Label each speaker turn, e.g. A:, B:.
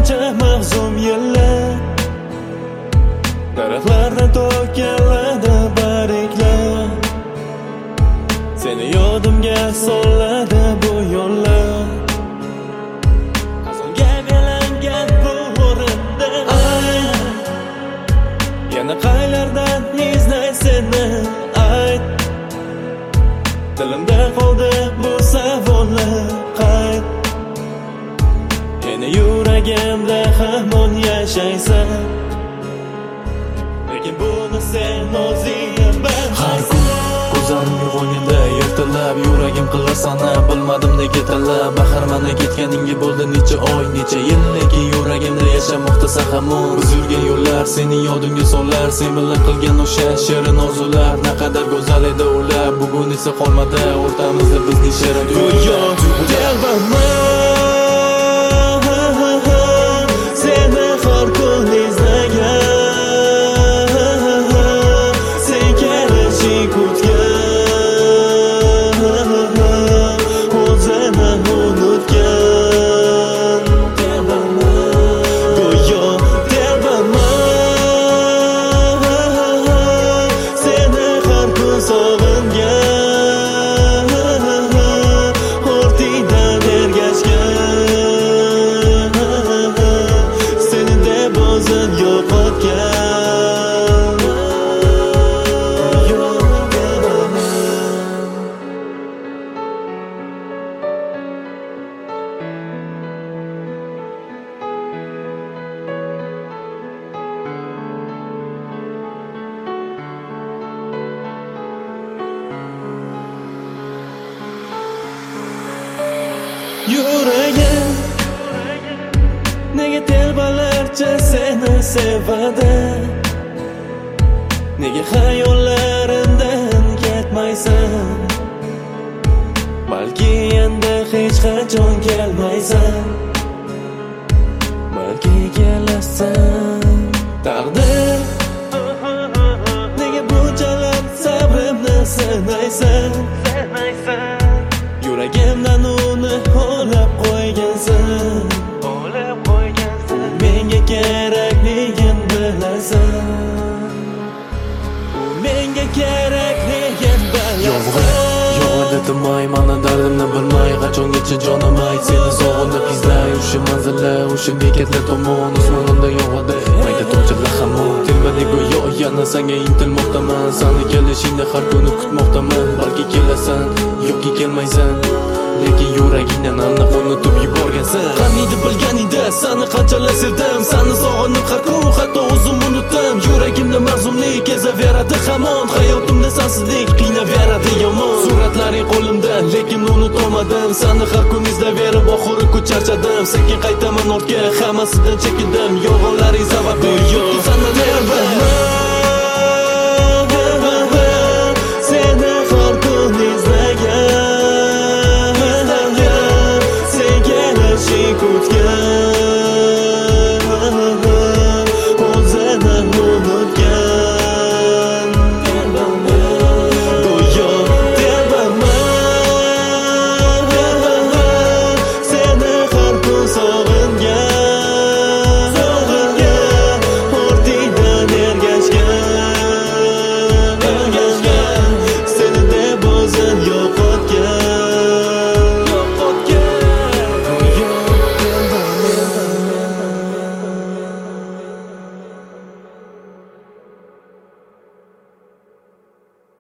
A: qancha mahzun yillar, daraxtlardan to'kiladi barglar. Seni yodimga soladi bu yo'llar, qazonga belangan bu o'rinda. Yana qaylardan izlay seni ayt, dilimda qoldi bu savollar qayt. Yana yuragimda hamon yashaysan, lekin buni sen o'zing bil.
B: Har kun ko'zlarim uyg'onganda ertalab yuragim qilar sana, bilmadim nega tanlab. Baxar mana ketganingga bo'ldi necha oy, necha yil, lekin yuragimda yashamoqda hamon. Biz yurgan yo'llar seni yodingga solar, sen bilan qilgan o'sha shirin orzular. Naqadar go'zal edi ular, bugun esa qolmadi o'rtamizda bizning shirin
A: tuylar. Seni har kun izlagan, sen kelishing kutgan, o'zini unutgan. Go'yo telbaman, seni har kun sog'ingan, ortingdan ergashgan, seni deb o'zim yo'qotgan. Yuragim nega telbalarcha seni sevadi, nega xayollarimdan ketmaysan, balki endi hech qachon kelmaysan, balki kelasan. Taqdir nega bunchalar sabrimni sinaysan, yuragimdan uni olib qo'ygansan, menga kerakligin bilasan, menga kerakligin bilasan.
B: Yog'ida turmay, mana dardimni bilmay, qachongacha jonim ayt, seni sog'inib izlay. O'sha manzillar, o'sha bekatlar tomon, osmonimda yog'ida mayda tomchilar hamon. Telbadek go'yo yana senga intilmoqdaman, seni kelishingni har kuni kutmoqdaman. Balki kelasan, yoki kelmaysan, lekin yuragingdan aniq unutib yuborgansan.
A: Qaniydi bilganingda seni qanchalar sevdim, seni sog'inib har kun hatto o'zim unutdim. Yuragimda mahzunlik kezaveradi hamon, hayotimda sensizlik qiynaveradi yomon. Suratlaring qo'limda, lekin unutolmadim, seni har kun izlaverib oxiri ku charchadim. Sekin qaytaman ortga, hammasidan chekindim, yolg'onlaring sababli yo'q, seni